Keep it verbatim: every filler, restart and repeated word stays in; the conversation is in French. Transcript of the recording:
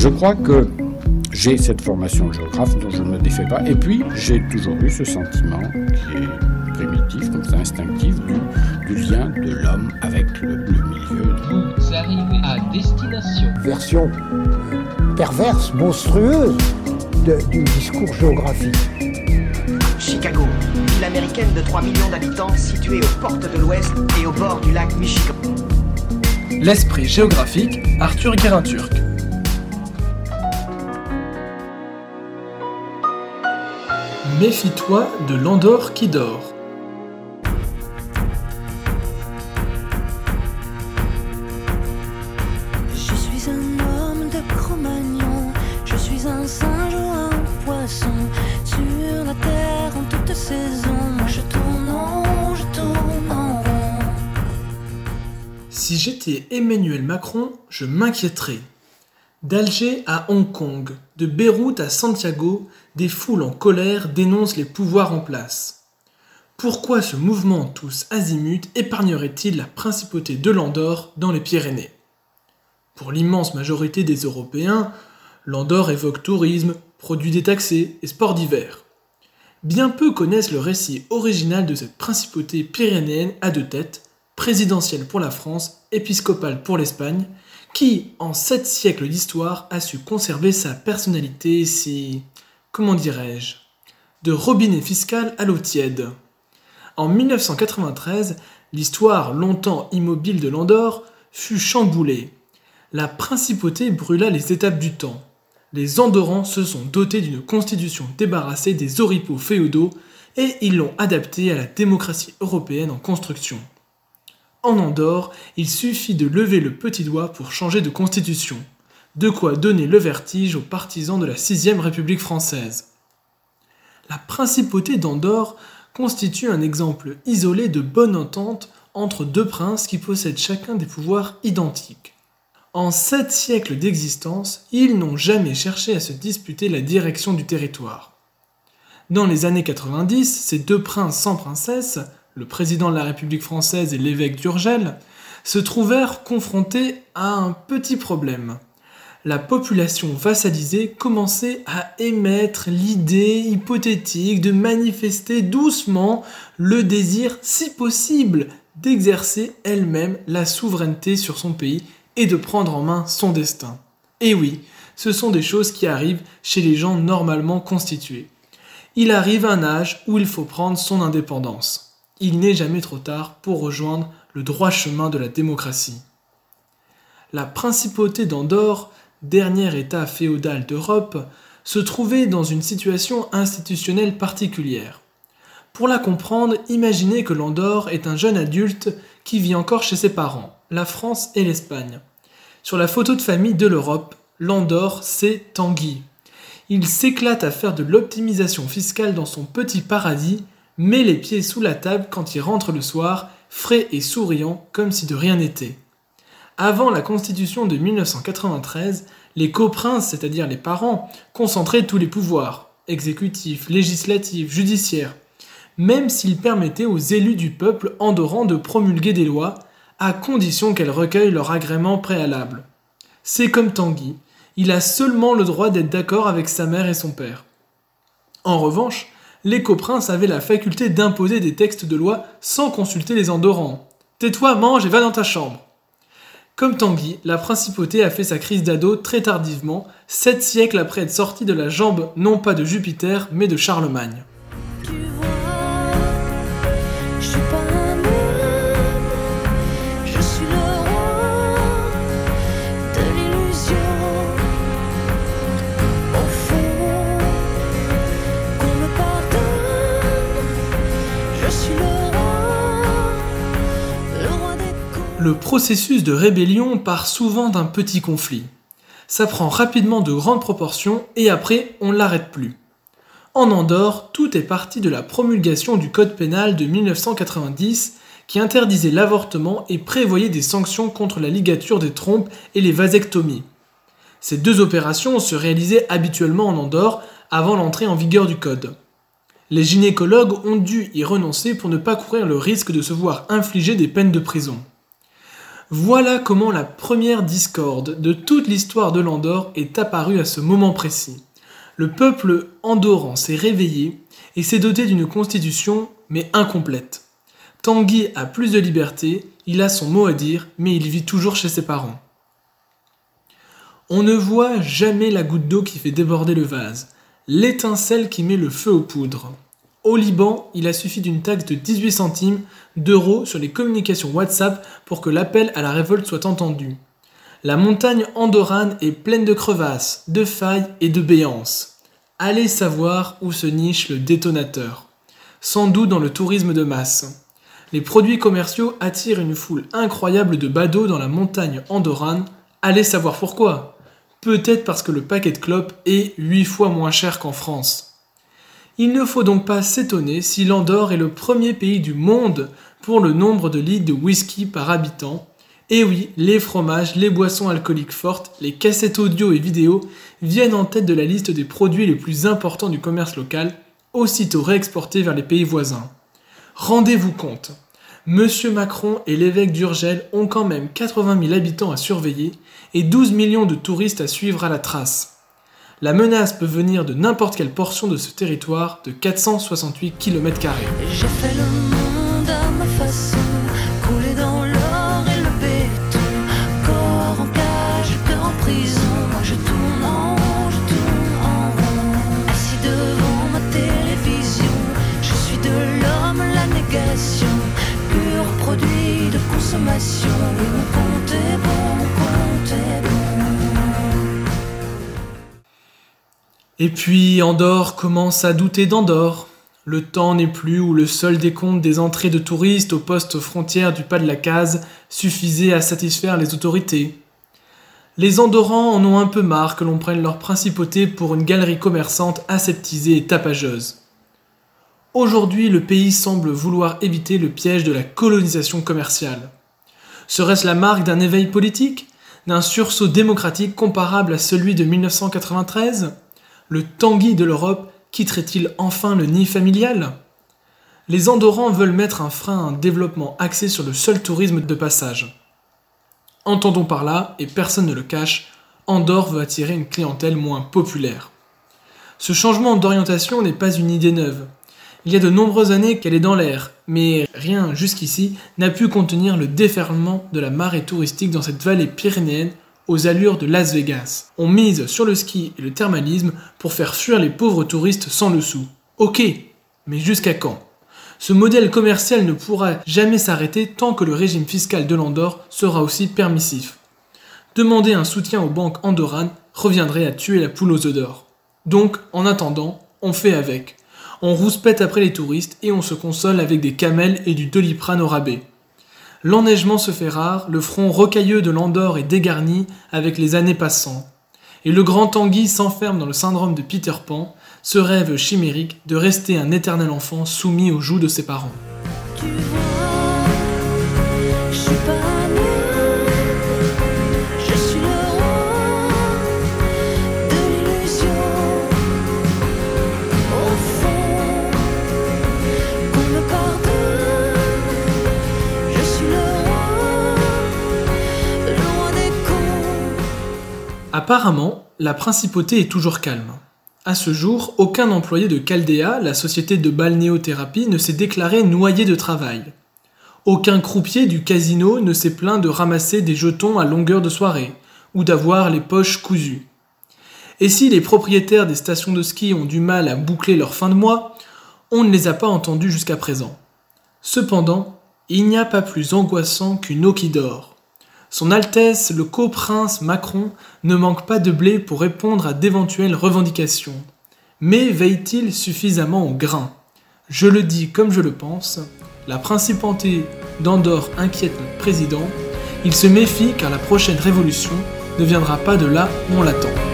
Je crois que j'ai cette formation de géographe dont je ne me défais pas. Et puis, j'ai toujours eu ce sentiment qui est primitif, comme ça, instinctif, du, du lien de l'homme avec le, le milieu. Vous arrivez à destination. Version perverse, monstrueuse de, du discours géographique. Chicago, ville américaine de trois millions d'habitants située aux portes de l'Ouest et au bord du lac Michigan. L'esprit géographique, Arthur Guérin-Turc. Méfie-toi de l'Andorre qui dort. Je suis un homme de Cro-Magnon, je suis un singe ou un poisson, sur la terre en toute saison, moi je tourne en rond, je tourne en rond. Si j'étais Emmanuel Macron, je m'inquiéterais. D'Alger à Hong Kong, de Beyrouth à Santiago, des foules en colère dénoncent les pouvoirs en place. Pourquoi ce mouvement tous azimuts épargnerait-il la principauté de l'Andorre dans les Pyrénées ? Pour l'immense majorité des Européens, l'Andorre évoque tourisme, produits détaxés et sports d'hiver. Bien peu connaissent le récit original de cette principauté pyrénéenne à deux têtes, présidentielle pour la France, épiscopale pour l'Espagne, qui, en sept siècles d'histoire, a su conserver sa personnalité si... comment dirais-je, de robinet fiscal à l'eau tiède. En mille neuf cent quatre-vingt-treize, l'histoire longtemps immobile de l'Andorre fut chamboulée. La principauté brûla les étapes du temps. Les Andorrans se sont dotés d'une constitution débarrassée des oripeaux féodaux et ils l'ont adaptée à la démocratie européenne en construction. En Andorre, il suffit de lever le petit doigt pour changer de constitution. De quoi donner le vertige aux partisans de la sixième République française. La principauté d'Andorre constitue un exemple isolé de bonne entente entre deux princes qui possèdent chacun des pouvoirs identiques. En sept siècles d'existence, ils n'ont jamais cherché à se disputer la direction du territoire. Dans les années quatre-vingt-dix, ces deux princes sans princesse, le président de la République française et l'évêque d'Urgell, se trouvèrent confrontés à un petit problème. La population vassalisée commençait à émettre l'idée hypothétique de manifester doucement le désir, si possible, d'exercer elle-même la souveraineté sur son pays et de prendre en main son destin. Et oui, ce sont des choses qui arrivent chez les gens normalement constitués. Il arrive un âge où il faut prendre son indépendance. Il n'est jamais trop tard pour rejoindre le droit chemin de la démocratie. La principauté d'Andorre, dernier État féodal d'Europe, se trouvait dans une situation institutionnelle particulière. Pour la comprendre, imaginez que l'Andorre est un jeune adulte qui vit encore chez ses parents, la France et l'Espagne. Sur la photo de famille de l'Europe, l'Andorre, c'est Tanguy. Il s'éclate à faire de l'optimisation fiscale dans son petit paradis, met les pieds sous la table quand il rentre le soir, frais et souriant comme si de rien n'était. Avant la Constitution de mille neuf cent quatre-vingt-treize, les coprinces, c'est-à-dire les parents, concentraient tous les pouvoirs, exécutifs, législatifs, judiciaires, même s'ils permettaient aux élus du peuple andorran de promulguer des lois, à condition qu'elles recueillent leur agrément préalable. C'est comme Tanguy, il a seulement le droit d'être d'accord avec sa mère et son père. En revanche, les coprinces avaient la faculté d'imposer des textes de loi sans consulter les Andorrans. « Tais-toi, mange et va dans ta chambre !» Comme Tanguy, la principauté a fait sa crise d'ado très tardivement, sept siècles après être sortie de la jambe non pas de Jupiter, mais de Charlemagne. Tu vois, je suis pas un homme, je suis le roi de l'illusion. Au fond, qu'on me pardonne, je suis le roi, le roi des cons. Le processus de rébellion part souvent d'un petit conflit. Ça prend rapidement de grandes proportions et après, on ne l'arrête plus. En Andorre, tout est parti de la promulgation du Code pénal de mille neuf cent quatre-vingt-dix qui interdisait l'avortement et prévoyait des sanctions contre la ligature des trompes et les vasectomies. Ces deux opérations se réalisaient habituellement en Andorre avant l'entrée en vigueur du Code. Les gynécologues ont dû y renoncer pour ne pas courir le risque de se voir infliger des peines de prison. Voilà comment la première discorde de toute l'histoire de l'Andorre est apparue à ce moment précis. Le peuple andorran s'est réveillé et s'est doté d'une constitution, mais incomplète. Tanguy a plus de liberté, il a son mot à dire, mais il vit toujours chez ses parents. On ne voit jamais la goutte d'eau qui fait déborder le vase, l'étincelle qui met le feu aux poudres. Au Liban, il a suffi d'une taxe de dix-huit centimes d'euros sur les communications WhatsApp pour que l'appel à la révolte soit entendu. La montagne andorrane est pleine de crevasses, de failles et de béances. Allez savoir où se niche le détonateur. Sans doute dans le tourisme de masse. Les produits commerciaux attirent une foule incroyable de badauds dans la montagne andorrane. Allez savoir pourquoi. Peut-être parce que le paquet de clopes est huit fois moins cher qu'en France. Il ne faut donc pas s'étonner si l'Andorre est le premier pays du monde pour le nombre de litres de whisky par habitant. Et oui, les fromages, les boissons alcooliques fortes, les cassettes audio et vidéo viennent en tête de la liste des produits les plus importants du commerce local, aussitôt réexportés vers les pays voisins. Rendez-vous compte, Monsieur Macron et l'évêque d'Urgell ont quand même quatre-vingt mille habitants à surveiller et douze millions de touristes à suivre à la trace. La menace peut venir de n'importe quelle portion de ce territoire de quatre cent soixante-huit kilomètres carrés. J'ai fait le monde à ma façon, coulé dans l'or et le béton, corps en cage, cœur en prison. Moi je tourne en rond, je tourne en rond, assis devant ma télévision. Je suis de l'homme la négation, pur produit de consommation. Oui, mon compte est bon, mon compte est bon. Et puis Andorre commence à douter d'Andorre. Le temps n'est plus où le seul décompte des entrées de touristes au poste frontière du pas de la Case suffisait à satisfaire les autorités. Les Andorrans en ont un peu marre que l'on prenne leur principauté pour une galerie commerçante aseptisée et tapageuse. Aujourd'hui, le pays semble vouloir éviter le piège de la colonisation commerciale. Serait-ce la marque d'un éveil politique, d'un sursaut démocratique comparable à celui de mille neuf cent quatre-vingt-treize ? Le Tanguy de l'Europe quitterait-il enfin le nid familial ? Les Andorrans veulent mettre un frein à un développement axé sur le seul tourisme de passage. Entendons par là, et personne ne le cache, Andorre veut attirer une clientèle moins populaire. Ce changement d'orientation n'est pas une idée neuve. Il y a de nombreuses années qu'elle est dans l'air, mais rien jusqu'ici n'a pu contenir le déferlement de la marée touristique dans cette vallée pyrénéenne aux allures de Las Vegas. On mise sur le ski et le thermalisme pour faire fuir les pauvres touristes sans le sou. Ok, mais jusqu'à quand ? Ce modèle commercial ne pourra jamais s'arrêter tant que le régime fiscal de l'Andorre sera aussi permissif. Demander un soutien aux banques andorranes reviendrait à tuer la poule aux œufs d'or. Donc, en attendant, on fait avec. On rouspète après les touristes et on se console avec des camels et du Doliprane au rabais. L'enneigement se fait rare, le front rocailleux de l'Andorre est dégarni avec les années passant. Et le grand Tanguy s'enferme dans le syndrome de Peter Pan, ce rêve chimérique de rester un éternel enfant soumis aux joues de ses parents. Tu vois, je suis pas nul, je suis le roi de l'illusion. Au fond, qu'on me pardonne, je suis le roi, le roi des cons. Apparemment, la principauté est toujours calme. À ce jour, aucun employé de Caldea, la société de balnéothérapie, ne s'est déclaré noyé de travail. Aucun croupier du casino ne s'est plaint de ramasser des jetons à longueur de soirée, ou d'avoir les poches cousues. Et si les propriétaires des stations de ski ont du mal à boucler leur fin de mois, on ne les a pas entendus jusqu'à présent. Cependant, il n'y a pas plus angoissant qu'une eau qui dort. Son Altesse, le coprince Macron, ne manque pas de blé pour répondre à d'éventuelles revendications. Mais veille-t-il suffisamment au grain ? Je le dis comme je le pense, la principauté d'Andorre inquiète notre président. Il se méfie car la prochaine révolution ne viendra pas de là où on l'attend.